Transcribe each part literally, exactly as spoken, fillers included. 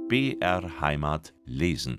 B R Heimat lesen.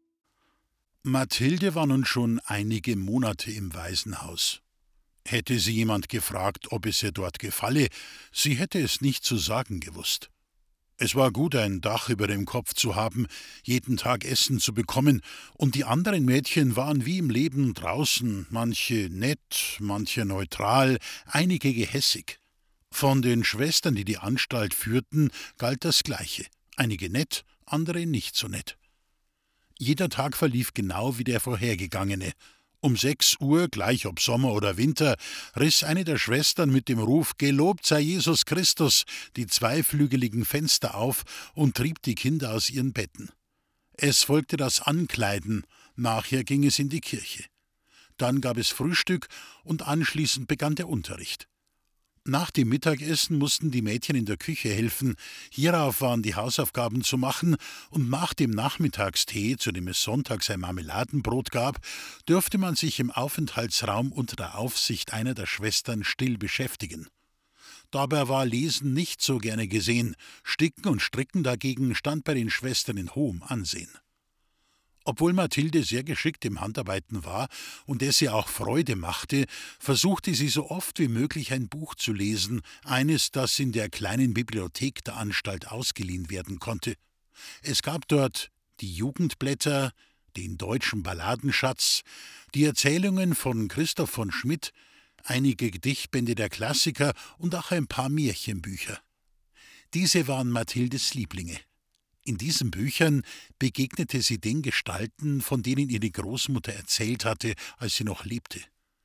Mathilde war nun schon einige Monate im Waisenhaus. Hätte sie jemand gefragt, ob es ihr dort gefalle, sie hätte es nicht zu sagen gewusst. Es war gut, ein Dach über dem Kopf zu haben, jeden Tag Essen zu bekommen, und die anderen Mädchen waren wie im Leben draußen, manche nett, manche neutral, einige gehässig. Von den Schwestern, die die Anstalt führten, galt das Gleiche, einige nett, andere nicht so nett. Jeder Tag verlief genau wie der vorhergegangene. Um sechs Uhr, gleich ob Sommer oder Winter, riss eine der Schwestern mit dem Ruf »Gelobt sei Jesus Christus« die zweiflügeligen Fenster auf und trieb die Kinder aus ihren Betten. Es folgte das Ankleiden, nachher ging es in die Kirche. Dann gab es Frühstück und anschließend begann der Unterricht. Nach dem Mittagessen mussten die Mädchen in der Küche helfen, hierauf waren die Hausaufgaben zu machen, und nach dem Nachmittagstee, zu dem es sonntags ein Marmeladenbrot gab, dürfte man sich im Aufenthaltsraum unter der Aufsicht einer der Schwestern still beschäftigen. Dabei war Lesen nicht so gerne gesehen, Sticken und Stricken dagegen stand bei den Schwestern in hohem Ansehen. Obwohl Mathilde sehr geschickt im Handarbeiten war und es ihr auch Freude machte, versuchte sie so oft wie möglich ein Buch zu lesen, eines, das in der kleinen Bibliothek der Anstalt ausgeliehen werden konnte. Es gab dort die Jugendblätter, den deutschen Balladenschatz, die Erzählungen von Christoph von Schmidt, einige Gedichtbände der Klassiker und auch ein paar Märchenbücher. Diese waren Mathildes Lieblinge. In diesen Büchern begegnete sie den Gestalten, von denen ihr die Großmutter erzählt hatte, als sie noch lebte.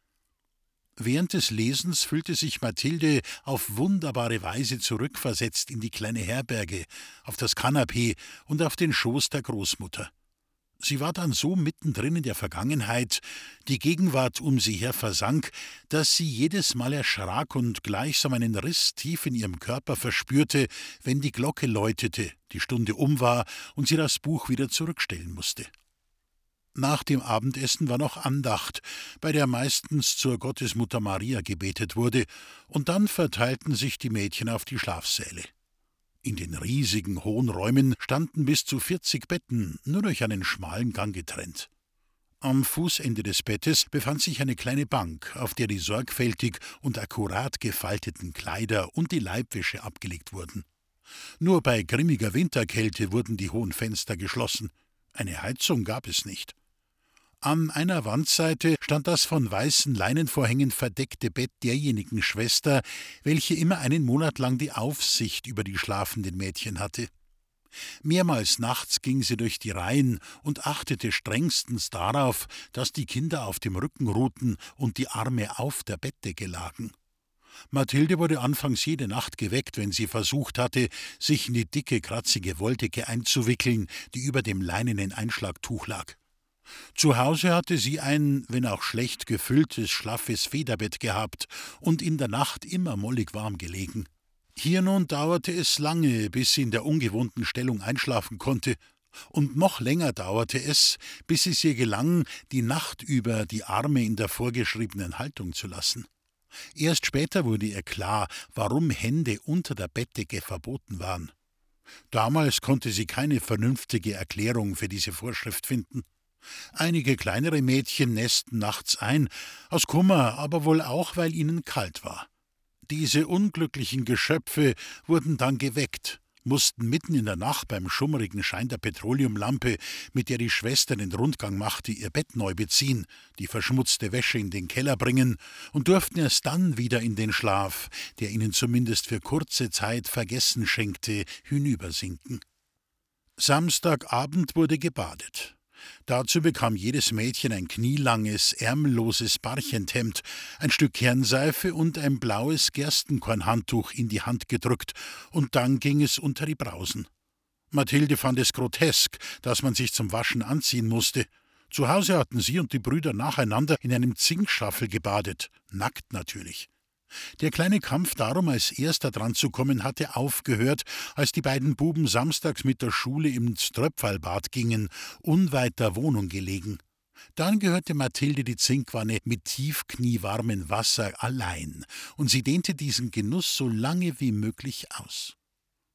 Während des Lesens fühlte sich Mathilde auf wunderbare Weise zurückversetzt in die kleine Herberge, auf das Kanapee und auf den Schoß der Großmutter. Sie war dann so mittendrin in der Vergangenheit, die Gegenwart um sie her versank, dass sie jedes Mal erschrak und gleichsam einen Riss tief in ihrem Körper verspürte, wenn die Glocke läutete, die Stunde um war und sie das Buch wieder zurückstellen musste. Nach dem Abendessen war noch Andacht, bei der meistens zur Gottesmutter Maria gebetet wurde, und dann verteilten sich die Mädchen auf die Schlafsäle. In den riesigen, hohen Räumen standen bis zu vierzig Betten, nur durch einen schmalen Gang getrennt. Am Fußende des Bettes befand sich eine kleine Bank, auf der die sorgfältig und akkurat gefalteten Kleider und die Leibwäsche abgelegt wurden. Nur bei grimmiger Winterkälte wurden die hohen Fenster geschlossen. Eine Heizung gab es nicht. An einer Wandseite stand das von weißen Leinenvorhängen verdeckte Bett derjenigen Schwester, welche immer einen Monat lang die Aufsicht über die schlafenden Mädchen hatte. Mehrmals nachts ging sie durch die Reihen und achtete strengstens darauf, dass die Kinder auf dem Rücken ruhten und die Arme auf der Bettdecke lagen. Mathilde wurde anfangs jede Nacht geweckt, wenn sie versucht hatte, sich in die dicke, kratzige Wolldecke einzuwickeln, die über dem leinenen Einschlagtuch lag. Zu Hause hatte sie ein, wenn auch schlecht gefülltes, schlaffes Federbett gehabt und in der Nacht immer mollig warm gelegen. Hier nun dauerte es lange, bis sie in der ungewohnten Stellung einschlafen konnte, und noch länger dauerte es, bis es ihr gelang, die Nacht über die Arme in der vorgeschriebenen Haltung zu lassen. Erst später wurde ihr klar, warum Hände unter der Bettdecke verboten waren. Damals konnte sie keine vernünftige Erklärung für diese Vorschrift finden. Einige kleinere Mädchen nässten nachts ein, aus Kummer, aber wohl auch, weil ihnen kalt war. Diese unglücklichen Geschöpfe wurden dann geweckt, mussten mitten in der Nacht beim schummrigen Schein der Petroleumlampe, mit der die Schwester den Rundgang machte, ihr Bett neu beziehen, die verschmutzte Wäsche in den Keller bringen und durften erst dann wieder in den Schlaf, der ihnen zumindest für kurze Zeit Vergessen schenkte, hinübersinken. Samstagabend wurde gebadet. Dazu bekam jedes Mädchen ein knielanges, ärmelloses Barchenthemd, ein Stück Kernseife und ein blaues Gerstenkornhandtuch in die Hand gedrückt, und dann ging es unter die Brausen. Mathilde fand es grotesk, dass man sich zum Waschen anziehen musste. Zu Hause hatten sie und die Brüder nacheinander in einem Zinkschaffel gebadet, nackt natürlich. Der kleine Kampf darum, als Erster dran zu kommen, hatte aufgehört, als die beiden Buben samstags mit der Schule ins Tröpfalbad gingen, unweit der Wohnung gelegen. Dann gehörte Mathilde die Zinkwanne mit tiefkniewarmem Wasser allein, und sie dehnte diesen Genuss so lange wie möglich aus.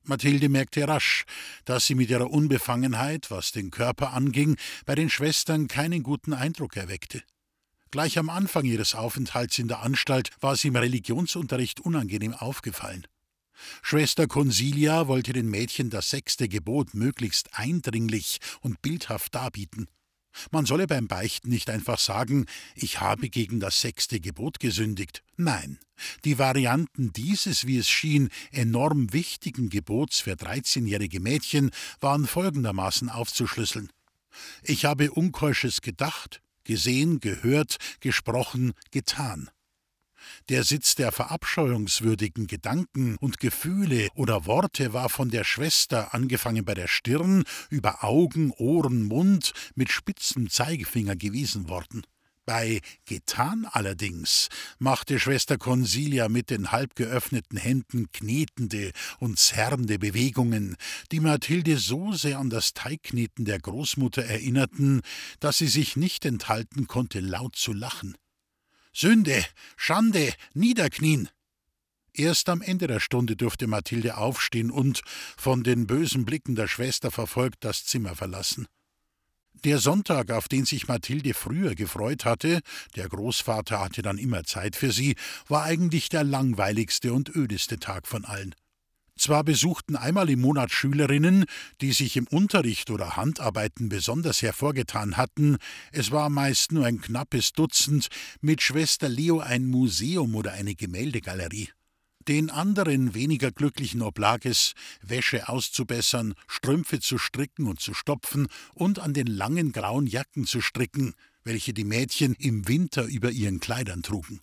Mathilde merkte rasch, dass sie mit ihrer Unbefangenheit, was den Körper anging, bei den Schwestern keinen guten Eindruck erweckte. Gleich am Anfang ihres Aufenthalts in der Anstalt war sie im Religionsunterricht unangenehm aufgefallen. Schwester Consilia wollte den Mädchen das sechste Gebot möglichst eindringlich und bildhaft darbieten. Man solle beim Beichten nicht einfach sagen, ich habe gegen das sechste Gebot gesündigt. Nein, die Varianten dieses, wie es schien, enorm wichtigen Gebots für dreizehnjährige Mädchen waren folgendermaßen aufzuschlüsseln. Ich habe Unkeusches gedacht, gesehen, gehört, gesprochen, getan. Der Sitz der verabscheuungswürdigen Gedanken und Gefühle oder Worte war von der Schwester, angefangen bei der Stirn, über Augen, Ohren, Mund, mit spitzem Zeigefinger gewiesen worden. Bei getan allerdings machte Schwester Consilia mit den halb geöffneten Händen knetende und zerrende Bewegungen, die Mathilde so sehr an das Teigkneten der Großmutter erinnerten, dass sie sich nicht enthalten konnte, laut zu lachen. Sünde, Schande, niederknien! Erst am Ende der Stunde durfte Mathilde aufstehen und, von den bösen Blicken der Schwester verfolgt, das Zimmer verlassen. Der Sonntag, auf den sich Mathilde früher gefreut hatte, der Großvater hatte dann immer Zeit für sie, war eigentlich der langweiligste und ödeste Tag von allen. Zwar besuchten einmal im Monat Schülerinnen, die sich im Unterricht oder Handarbeiten besonders hervorgetan hatten, es war meist nur ein knappes Dutzend, mit Schwester Leo ein Museum oder eine Gemäldegalerie. Den anderen weniger Glücklichen oblag es, Wäsche auszubessern, Strümpfe zu stricken und zu stopfen und an den langen grauen Jacken zu stricken, welche die Mädchen im Winter über ihren Kleidern trugen.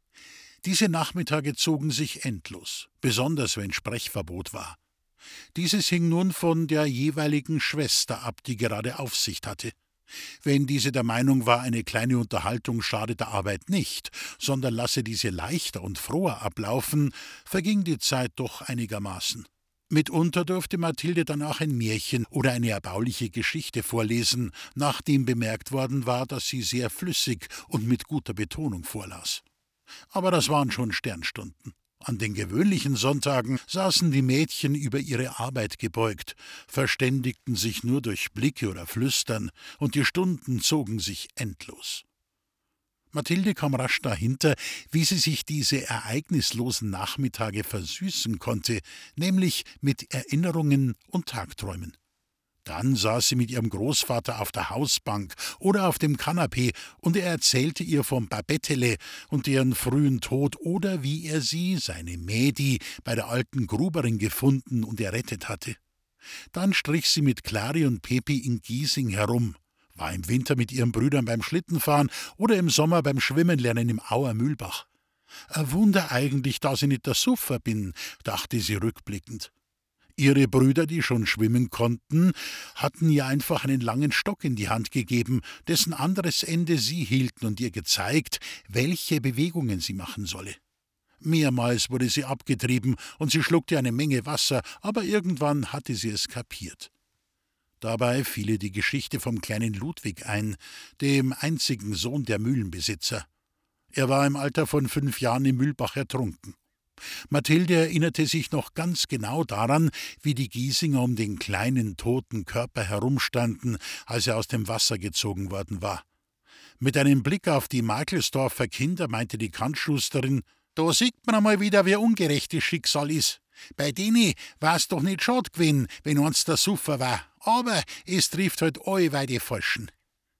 Diese Nachmittage zogen sich endlos, besonders wenn Sprechverbot war. Dieses hing nun von der jeweiligen Schwester ab, die gerade Aufsicht hatte. Wenn diese der Meinung war, eine kleine Unterhaltung schade der Arbeit nicht, sondern lasse diese leichter und froher ablaufen, verging die Zeit doch einigermaßen. Mitunter durfte Mathilde dann auch ein Märchen oder eine erbauliche Geschichte vorlesen, nachdem bemerkt worden war, dass sie sehr flüssig und mit guter Betonung vorlas. Aber das waren schon Sternstunden. An den gewöhnlichen Sonntagen saßen die Mädchen über ihre Arbeit gebeugt, verständigten sich nur durch Blicke oder Flüstern, und die Stunden zogen sich endlos. Mathilde kam rasch dahinter, wie sie sich diese ereignislosen Nachmittage versüßen konnte, nämlich mit Erinnerungen und Tagträumen. Dann saß sie mit ihrem Großvater auf der Hausbank oder auf dem Kanapee, und er erzählte ihr vom Babettele und deren frühen Tod oder wie er sie, seine Mädi, bei der alten Gruberin gefunden und errettet hatte. Dann strich sie mit Clari und Pepi in Giesing herum, war im Winter mit ihren Brüdern beim Schlittenfahren oder im Sommer beim Schwimmenlernen im Auer Mühlbach. Ein Wunder eigentlich, dass ich nicht der Suffer bin, dachte sie rückblickend. Ihre Brüder, die schon schwimmen konnten, hatten ihr einfach einen langen Stock in die Hand gegeben, dessen anderes Ende sie hielten und ihr gezeigt, welche Bewegungen sie machen solle. Mehrmals wurde sie abgetrieben und sie schluckte eine Menge Wasser, aber irgendwann hatte sie es kapiert. Dabei fiel ihr die Geschichte vom kleinen Ludwig ein, dem einzigen Sohn der Mühlenbesitzer. Er war im Alter von fünf Jahren im Mühlbach ertrunken. Mathilde erinnerte sich noch ganz genau daran, wie die Giesinger um den kleinen, toten Körper herumstanden, als er aus dem Wasser gezogen worden war. Mit einem Blick auf die Makelsdorfer Kinder meinte die Kantschusterin, »Da sieht man einmal wieder, wie ungerecht das Schicksal ist. Bei denen war's doch nicht schad gewesen, wenn eins der Suffer war, aber es trifft halt allweil die Falschen.«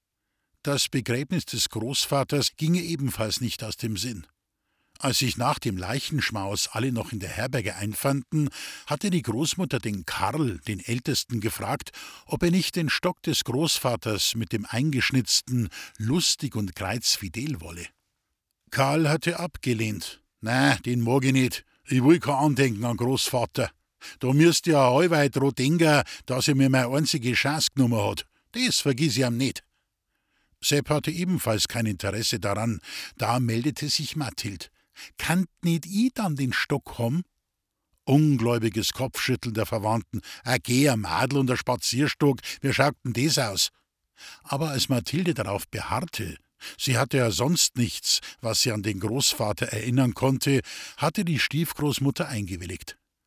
Das Begräbnis des Großvaters ging ihr ebenfalls nicht aus dem Sinn. Als sich nach dem Leichenschmaus alle noch in der Herberge einfanden, hatte die Großmutter den Karl, den Ältesten, gefragt, ob er nicht den Stock des Großvaters mit dem eingeschnitzten lustig und kreuzfidel wolle. Karl hatte abgelehnt. »Nein, den mag ich nicht. Ich will kein Andenken an Großvater. Da müsst ihr ja allweit dran denken, dass er mir meine einzige Chance genommen hat. Das vergiss ich ihm nicht.« Sepp hatte ebenfalls kein Interesse daran. Da meldete sich Mathild. »Kannt nicht ich dann den Stock haben?« Ungläubiges Kopfschütteln der Verwandten. »Ah, geh, ein Madel und ein Spazierstock, wie schaut denn das aus?« Aber als Mathilde darauf beharrte, sie hatte ja sonst nichts, was sie an den Großvater erinnern konnte, hatte die Stiefgroßmutter eingewilligt.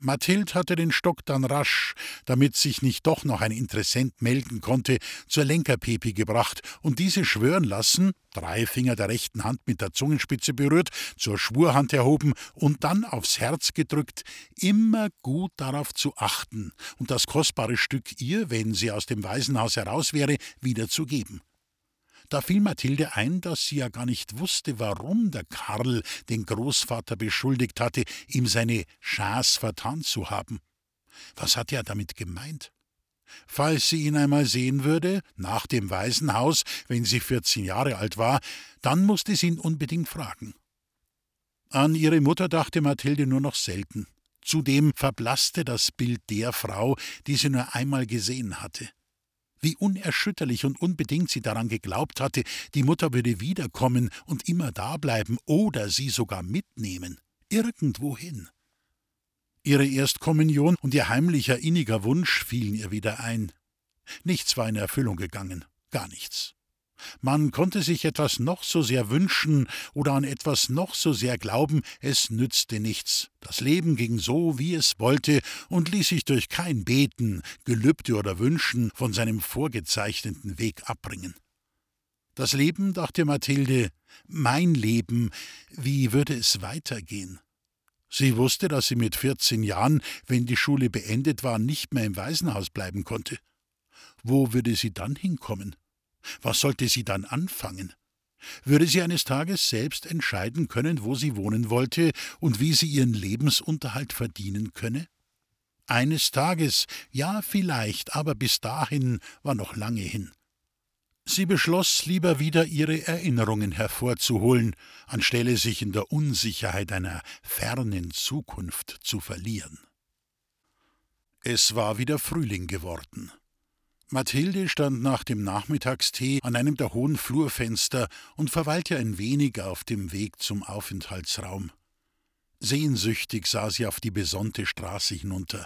Mathild hatte den Stock dann rasch, damit sich nicht doch noch ein Interessent melden konnte, zur Lenkerpepi gebracht und diese schwören lassen, drei Finger der rechten Hand mit der Zungenspitze berührt, zur Schwurhand erhoben und dann aufs Herz gedrückt, immer gut darauf zu achten und das kostbare Stück ihr, wenn sie aus dem Waisenhaus heraus wäre, wiederzugeben. Da fiel Mathilde ein, dass sie ja gar nicht wusste, warum der Karl den Großvater beschuldigt hatte, ihm seine Chance vertan zu haben. Was hatte er damit gemeint? Falls sie ihn einmal sehen würde, nach dem Waisenhaus, wenn sie vierzehn Jahre alt war, dann musste sie ihn unbedingt fragen. An ihre Mutter dachte Mathilde nur noch selten. Zudem verblasste das Bild der Frau, die sie nur einmal gesehen hatte. Wie unerschütterlich und unbedingt sie daran geglaubt hatte, die Mutter würde wiederkommen und immer dableiben oder sie sogar mitnehmen, irgendwohin. Ihre Erstkommunion und ihr heimlicher inniger Wunsch fielen ihr wieder ein. Nichts war in Erfüllung gegangen, gar nichts. Man konnte sich etwas noch so sehr wünschen oder an etwas noch so sehr glauben, es nützte nichts. Das Leben ging so, wie es wollte und ließ sich durch kein Beten, Gelübde oder Wünschen von seinem vorgezeichneten Weg abbringen. Das Leben, dachte Mathilde, mein Leben, wie würde es weitergehen? Sie wusste, dass sie mit vierzehn Jahren, wenn die Schule beendet war, nicht mehr im Waisenhaus bleiben konnte. Wo würde sie dann hinkommen? Was sollte sie dann anfangen? Würde sie eines Tages selbst entscheiden können, wo sie wohnen wollte und wie sie ihren Lebensunterhalt verdienen könne? Eines Tages, ja vielleicht, aber bis dahin war noch lange hin. Sie beschloss, lieber wieder ihre Erinnerungen hervorzuholen, anstelle sich in der Unsicherheit einer fernen Zukunft zu verlieren. Es war wieder Frühling geworden. Mathilde stand nach dem Nachmittagstee an einem der hohen Flurfenster und verweilte ein wenig auf dem Weg zum Aufenthaltsraum. Sehnsüchtig sah sie auf die besonnte Straße hinunter.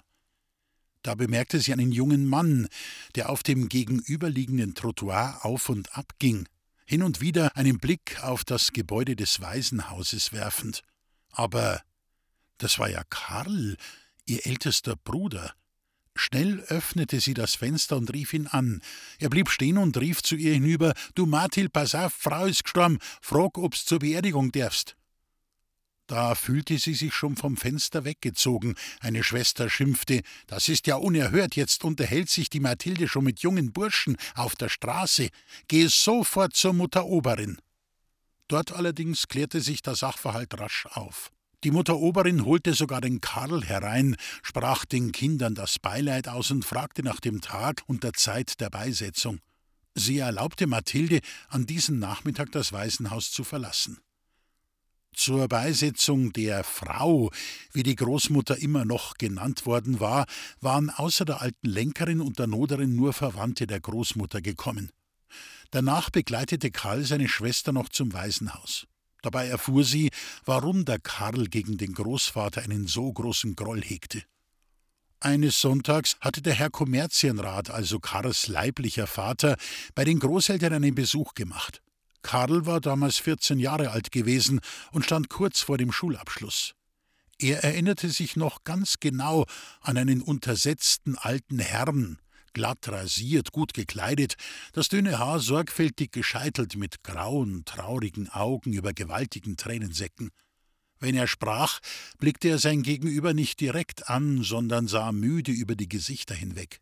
Da bemerkte sie einen jungen Mann, der auf dem gegenüberliegenden Trottoir auf und ab ging, hin und wieder einen Blick auf das Gebäude des Waisenhauses werfend. Aber das war ja Karl, ihr ältester Bruder. Schnell öffnete sie das Fenster und rief ihn an. Er blieb stehen und rief zu ihr hinüber: »Du Mathild, pass auf, Frau ist gestorben, frag, ob's zur Beerdigung darfst.« Da fühlte sie sich schon vom Fenster weggezogen. Eine Schwester schimpfte: »Das ist ja unerhört, jetzt unterhält sich die Mathilde schon mit jungen Burschen auf der Straße. Geh sofort zur Mutter Oberin.« Dort allerdings klärte sich der Sachverhalt rasch auf. Die Mutter Oberin holte sogar den Karl herein, sprach den Kindern das Beileid aus und fragte nach dem Tag und der Zeit der Beisetzung. Sie erlaubte Mathilde, an diesem Nachmittag das Waisenhaus zu verlassen. Zur Beisetzung der Frau, wie die Großmutter immer noch genannt worden war, waren außer der alten Lenkerin und der Noderin nur Verwandte der Großmutter gekommen. Danach begleitete Karl seine Schwester noch zum Waisenhaus. Dabei erfuhr sie, warum der Karl gegen den Großvater einen so großen Groll hegte. Eines Sonntags hatte der Herr Kommerzienrat, also Karls leiblicher Vater, bei den Großeltern einen Besuch gemacht. Karl war damals vierzehn Jahre alt gewesen und stand kurz vor dem Schulabschluss. Er erinnerte sich noch ganz genau an einen untersetzten alten Herrn, glatt rasiert, gut gekleidet, das dünne Haar sorgfältig gescheitelt mit grauen, traurigen Augen über gewaltigen Tränensäcken. Wenn er sprach, blickte er sein Gegenüber nicht direkt an, sondern sah müde über die Gesichter hinweg.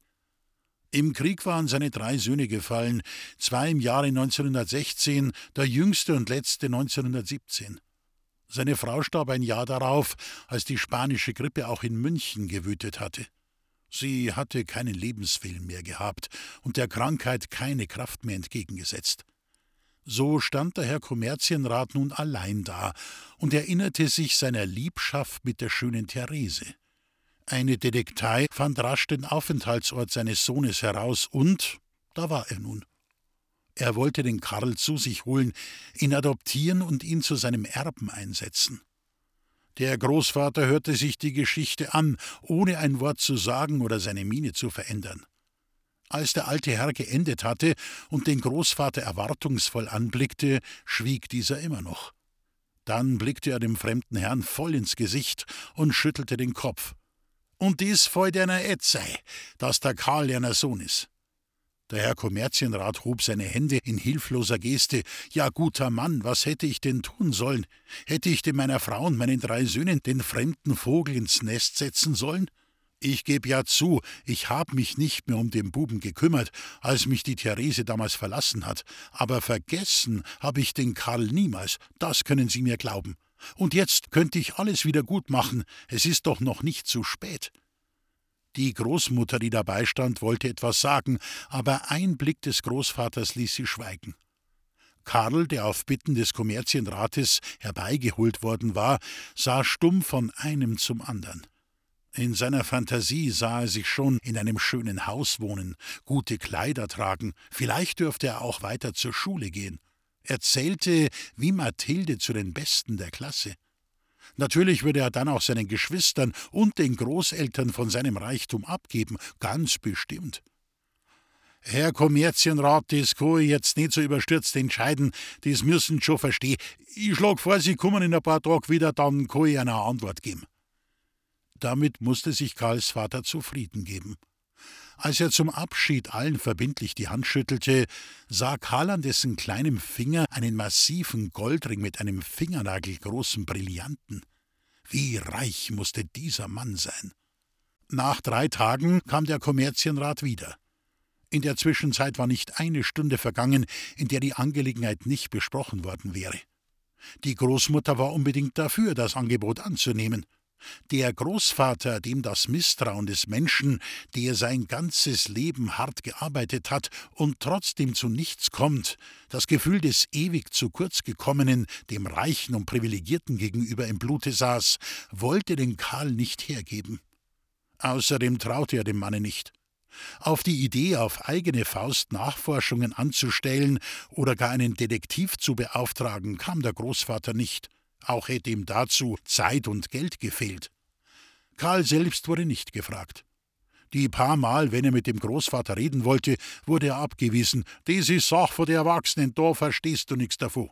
Im Krieg waren seine drei Söhne gefallen, zwei im Jahre neunzehnhundertsechzehn, der jüngste und letzte neunzehnhundertsiebzehn. Seine Frau starb ein Jahr darauf, als die spanische Grippe auch in München gewütet hatte. Sie hatte keinen Lebenswillen mehr gehabt und der Krankheit keine Kraft mehr entgegengesetzt. So stand der Herr Kommerzienrat nun allein da und erinnerte sich seiner Liebschaft mit der schönen Therese. Eine Detektei fand rasch den Aufenthaltsort seines Sohnes heraus und da war er nun. Er wollte den Karl zu sich holen, ihn adoptieren und ihn zu seinem Erben einsetzen. Der Großvater hörte sich die Geschichte an, ohne ein Wort zu sagen oder seine Miene zu verändern. Als der alte Herr geendet hatte und den Großvater erwartungsvoll anblickte, schwieg dieser immer noch. Dann blickte er dem fremden Herrn voll ins Gesicht und schüttelte den Kopf. Und dies fällt einer et sei, dass der Karl einer Sohn ist. Der Herr Kommerzienrat hob seine Hände in hilfloser Geste. »Ja, guter Mann, was hätte ich denn tun sollen? Hätte ich denn meiner Frau und meinen drei Söhnen den fremden Vogel ins Nest setzen sollen? Ich gebe ja zu, ich habe mich nicht mehr um den Buben gekümmert, als mich die Therese damals verlassen hat. Aber vergessen habe ich den Karl niemals, das können Sie mir glauben. Und jetzt könnte ich alles wieder gut machen, es ist doch noch nicht zu spät.« Die Großmutter, die dabei stand, wollte etwas sagen, aber ein Blick des Großvaters ließ sie schweigen. Karl, der auf Bitten des Kommerzienrates herbeigeholt worden war, sah stumm von einem zum andern. In seiner Fantasie sah er sich schon in einem schönen Haus wohnen, gute Kleider tragen, vielleicht dürfte er auch weiter zur Schule gehen. Er zählte wie Mathilde zu den Besten der Klasse. Natürlich würde er dann auch seinen Geschwistern und den Großeltern von seinem Reichtum abgeben, ganz bestimmt. »Herr Kommerzienrat, das kann ich jetzt nicht so überstürzt entscheiden, das müssen Sie schon verstehen. Ich schlag vor, Sie kommen in ein paar Tagen wieder, dann kann ich Ihnen eine Antwort geben.« Damit musste sich Karls Vater zufrieden geben. Als er zum Abschied allen verbindlich die Hand schüttelte, sah Karl an dessen kleinem Finger einen massiven Goldring mit einem fingernagelgroßen Brillanten. Wie reich musste dieser Mann sein! Nach drei Tagen kam der Kommerzienrat wieder. In der Zwischenzeit war nicht eine Stunde vergangen, in der die Angelegenheit nicht besprochen worden wäre. Die Großmutter war unbedingt dafür, das Angebot anzunehmen. Der Großvater, dem das Misstrauen des Menschen, der sein ganzes Leben hart gearbeitet hat und trotzdem zu nichts kommt, das Gefühl des ewig zu kurz gekommenen, dem Reichen und Privilegierten gegenüber im Blute saß, wollte den Karl nicht hergeben. Außerdem traute er dem Manne nicht. Auf die Idee, auf eigene Faust Nachforschungen anzustellen oder gar einen Detektiv zu beauftragen, kam der Großvater nicht. Auch hätte ihm dazu Zeit und Geld gefehlt. Karl selbst wurde nicht gefragt. Die paar Mal, wenn er mit dem Großvater reden wollte, wurde er abgewiesen. »Das ist Sache von der Erwachsenen, da verstehst du nichts davon.«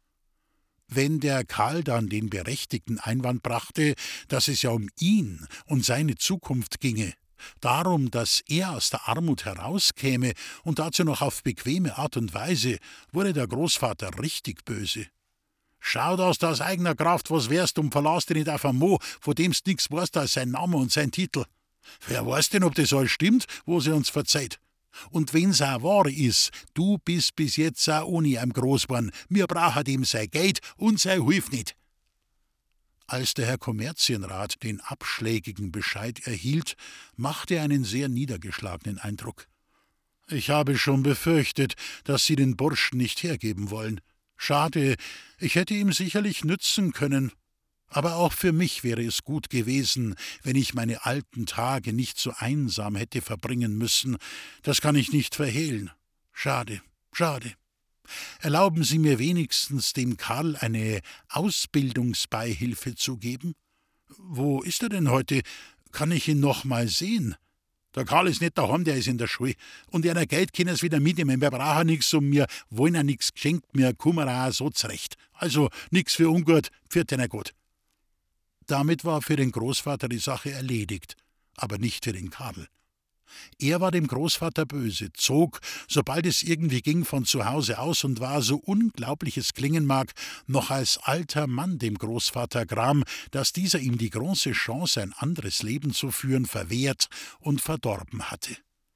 Wenn der Karl dann den berechtigten Einwand brachte, dass es ja um ihn und seine Zukunft ginge, darum, dass er aus der Armut herauskäme und dazu noch auf bequeme Art und Weise, wurde der Großvater richtig böse. »Schau, dass du aus eigener Kraft was wärst und verlass dich nicht auf einen Mo, von dem's nix weißt als sein Name und sein Titel. Wer weiß denn, ob das alles stimmt, was er uns verzeiht? Und wenn's auch wahr ist, du bist bis jetzt auch ohne ihm groß geworden. Wir brauchen dem sein Geld und sein Hilf nicht.« Als der Herr Kommerzienrat den abschlägigen Bescheid erhielt, machte er einen sehr niedergeschlagenen Eindruck. »Ich habe schon befürchtet, dass Sie den Burschen nicht hergeben wollen. Schade, ich hätte ihm sicherlich nützen können. Aber auch für mich wäre es gut gewesen, wenn ich meine alten Tage nicht so einsam hätte verbringen müssen. Das kann ich nicht verhehlen. Schade, schade. Erlauben Sie mir wenigstens, dem Karl eine Ausbildungsbeihilfe zu geben? Wo ist er denn heute? Kann ich ihn noch mal sehen? Der Karl ist nicht daheim, der ist in der Schule. Und einer Geld können es wieder mitnehmen. Wir brauchen nichts und wir wollen auch nichts geschenkt, wir kommen auch so zurecht. Also nichts für ungut, pfiat einer Gott.« Damit war für den Großvater die Sache erledigt, aber nicht für den Karl. Er war dem Großvater böse, zog, sobald es irgendwie ging, von zu Hause aus und war, so unglaublich es klingen mag, noch als alter Mann dem Großvater gram, dass dieser ihm die große Chance, ein anderes Leben zu führen, verwehrt und verdorben hatte.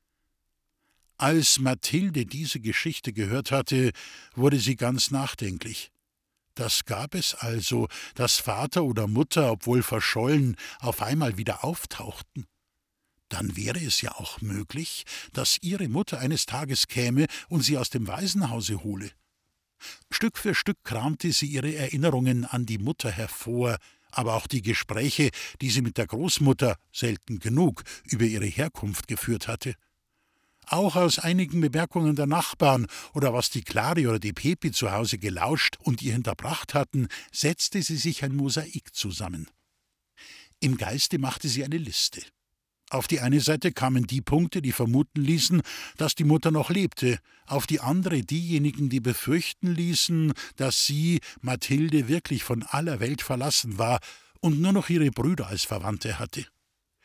Als Mathilde diese Geschichte gehört hatte, wurde sie ganz nachdenklich. Das gab es also, dass Vater oder Mutter, obwohl verschollen, auf einmal wieder auftauchten. Dann wäre es ja auch möglich, dass ihre Mutter eines Tages käme und sie aus dem Waisenhause hole. Stück für Stück kramte sie ihre Erinnerungen an die Mutter hervor, aber auch die Gespräche, die sie mit der Großmutter, selten genug, über ihre Herkunft geführt hatte. Auch aus einigen Bemerkungen der Nachbarn oder was die Klari oder die Pepi zu Hause gelauscht und ihr hinterbracht hatten, setzte sie sich ein Mosaik zusammen. Im Geiste machte sie eine Liste. Auf die eine Seite kamen die Punkte, die vermuten ließen, dass die Mutter noch lebte, auf die andere diejenigen, die befürchten ließen, dass sie, Mathilde, wirklich von aller Welt verlassen war und nur noch ihre Brüder als Verwandte hatte.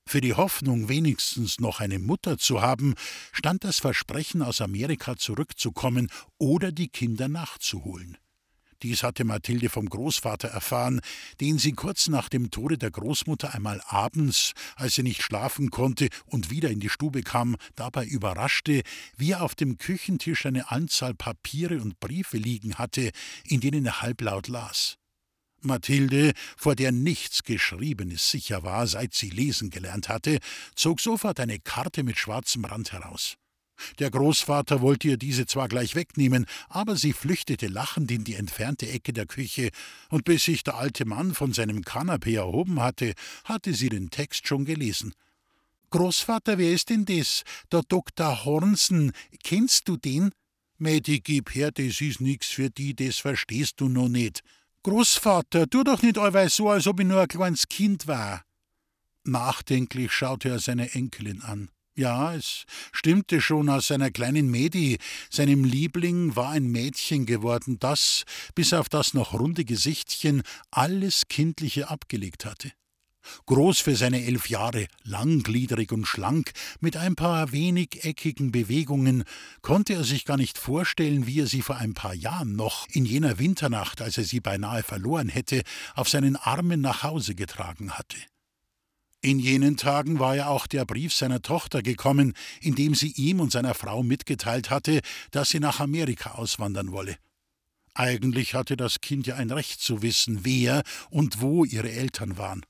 Für die Hoffnung, wenigstens noch eine Mutter zu haben, stand das Versprechen, aus Amerika zurückzukommen oder die Kinder nachzuholen. Dies hatte Mathilde vom Großvater erfahren, den sie kurz nach dem Tode der Großmutter einmal abends, als sie nicht schlafen konnte und wieder in die Stube kam, dabei überraschte, wie er auf dem Küchentisch eine Anzahl Papiere und Briefe liegen hatte, in denen er halblaut las. Mathilde, vor der nichts Geschriebenes sicher war, seit sie lesen gelernt hatte, zog sofort eine Karte mit schwarzem Rand heraus. Der Großvater wollte ihr diese zwar gleich wegnehmen, aber sie flüchtete lachend in die entfernte Ecke der Küche, und bis sich der alte Mann von seinem Kanapee erhoben hatte, hatte sie den Text schon gelesen. »Großvater, wer ist denn das? Der Doktor Hornsen, kennst du den?« »Mädi, gib her, das ist nix für die, das verstehst du noch nicht.« »Großvater, tu doch nicht allweil so, als ob ich nur ein kleines Kind war.« Nachdenklich schaute er seine Enkelin an. Ja, es stimmte schon, aus seiner kleinen Mädi, seinem Liebling, war ein Mädchen geworden, das, bis auf das noch runde Gesichtchen, alles Kindliche abgelegt hatte. Groß für seine elf Jahre, langgliedrig und schlank, mit ein paar wenig eckigen Bewegungen, konnte er sich gar nicht vorstellen, wie er sie vor ein paar Jahren noch, in jener Winternacht, als er sie beinahe verloren hätte, auf seinen Armen nach Hause getragen hatte. In jenen Tagen war ja auch der Brief seiner Tochter gekommen, in dem sie ihm und seiner Frau mitgeteilt hatte, dass sie nach Amerika auswandern wolle. Eigentlich hatte das Kind ja ein Recht zu wissen, wer und wo ihre Eltern waren.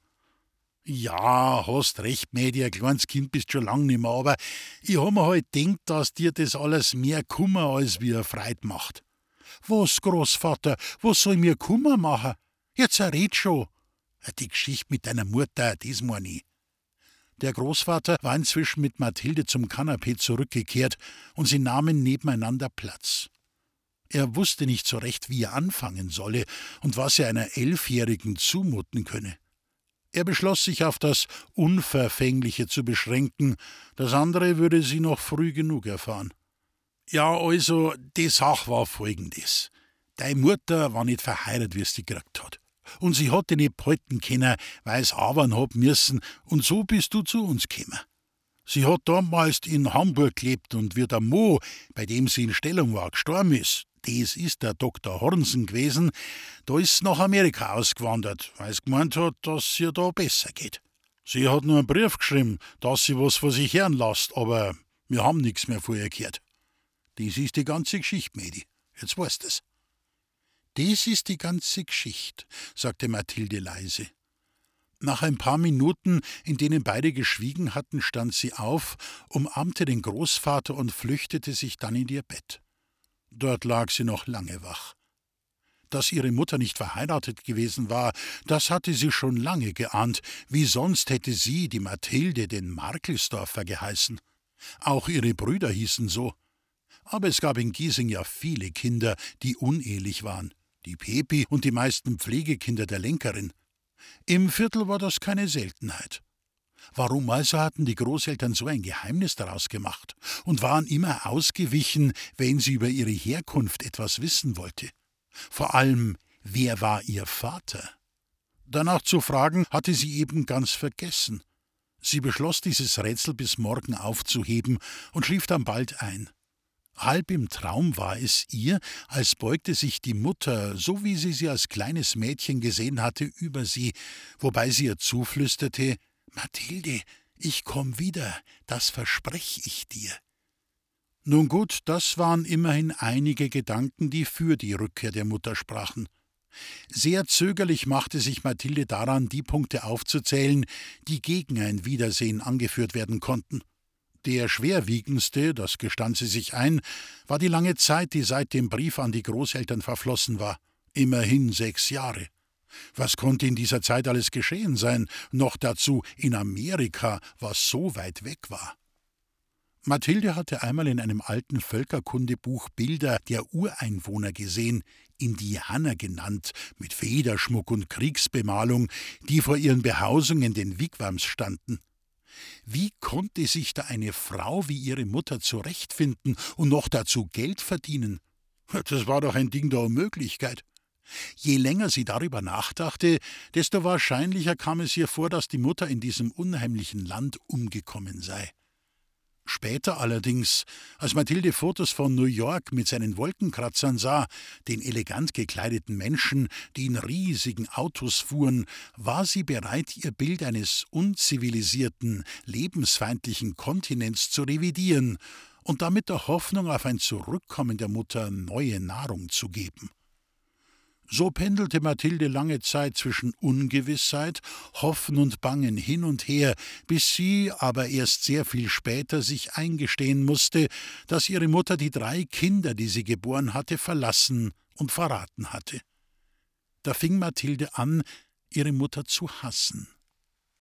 »Ja, hast recht, Mädi, ein kleines Kind bist schon lang nimmer, aber ich hab mir halt gedacht, dass dir das alles mehr Kummer als wie Freude macht.« »Was, Großvater, was soll mir Kummer machen? Jetzt red schon.« »Die Geschichte mit deiner Mutter, das mein ich.« Der Großvater war inzwischen mit Mathilde zum Kanapee zurückgekehrt, und sie nahmen nebeneinander Platz. Er wusste nicht so recht, wie er anfangen solle und was er einer Elfjährigen zumuten könne. Er beschloss, sich auf das Unverfängliche zu beschränken, das andere würde sie noch früh genug erfahren. »Ja, also, die Sache war folgendes. Deine Mutter war nicht verheiratet, wie sie gekriegt hat. Und sie hat dich nicht behalten können, weil es arbeiten hab müssen, und so bist du zu uns gekommen. Sie hat damals in Hamburg gelebt, und wie der Mo, bei dem sie in Stellung war, gestorben ist, das ist der Doktor Hornsen gewesen, da ist sie nach Amerika ausgewandert, weil sie gemeint hat, dass es ihr da besser geht. Sie hat nur einen Brief geschrieben, dass sie was von sich hören lässt, aber wir haben nichts mehr von ihr gehört. Das ist die ganze Geschichte, Mädi. Jetzt weißt du's.« »Das ist die ganze Geschichte«, sagte Mathilde leise. Nach ein paar Minuten, in denen beide geschwiegen hatten, stand sie auf, umarmte den Großvater und flüchtete sich dann in ihr Bett. Dort lag sie noch lange wach. Dass ihre Mutter nicht verheiratet gewesen war, das hatte sie schon lange geahnt, wie sonst hätte sie, die Mathilde, den Markelsdorfer geheißen. Auch ihre Brüder hießen so. Aber es gab in Giesing ja viele Kinder, die unehelich waren. Die Pepi und die meisten Pflegekinder der Lenkerin. Im Viertel war das keine Seltenheit. Warum also hatten die Großeltern so ein Geheimnis daraus gemacht und waren immer ausgewichen, wenn sie über ihre Herkunft etwas wissen wollte? Vor allem, wer war ihr Vater? Danach zu fragen, hatte sie eben ganz vergessen. Sie beschloss, dieses Rätsel bis morgen aufzuheben und schlief dann bald ein. Halb im Traum war es ihr, als beugte sich die Mutter, so wie sie sie als kleines Mädchen gesehen hatte, über sie, wobei sie ihr zuflüsterte: »Mathilde, ich komm wieder, das versprech ich dir.« Nun gut, das waren immerhin einige Gedanken, die für die Rückkehr der Mutter sprachen. Sehr zögerlich machte sich Mathilde daran, die Punkte aufzuzählen, die gegen ein Wiedersehen angeführt werden konnten. Der schwerwiegendste, das gestand sie sich ein, war die lange Zeit, die seit dem Brief an die Großeltern verflossen war. Immerhin sechs Jahre. Was konnte in dieser Zeit alles geschehen sein, noch dazu in Amerika, was so weit weg war? Mathilde hatte einmal in einem alten Völkerkundebuch Bilder der Ureinwohner gesehen, Indianer genannt, mit Federschmuck und Kriegsbemalung, die vor ihren Behausungen in den Wigwams standen. Wie konnte sich da eine Frau wie ihre Mutter zurechtfinden und noch dazu Geld verdienen? Das war doch ein Ding der Unmöglichkeit. Je länger sie darüber nachdachte, desto wahrscheinlicher kam es ihr vor, dass die Mutter in diesem unheimlichen Land umgekommen sei. Später allerdings, als Mathilde Fotos von New York mit seinen Wolkenkratzern sah, den elegant gekleideten Menschen, die in riesigen Autos fuhren, war sie bereit, ihr Bild eines unzivilisierten, lebensfeindlichen Kontinents zu revidieren und damit der Hoffnung auf ein Zurückkommen der Mutter neue Nahrung zu geben. So pendelte Mathilde lange Zeit zwischen Ungewissheit, Hoffen und Bangen hin und her, bis sie, aber erst sehr viel später, sich eingestehen musste, dass ihre Mutter die drei Kinder, die sie geboren hatte, verlassen und verraten hatte. Da fing Mathilde an, ihre Mutter zu hassen.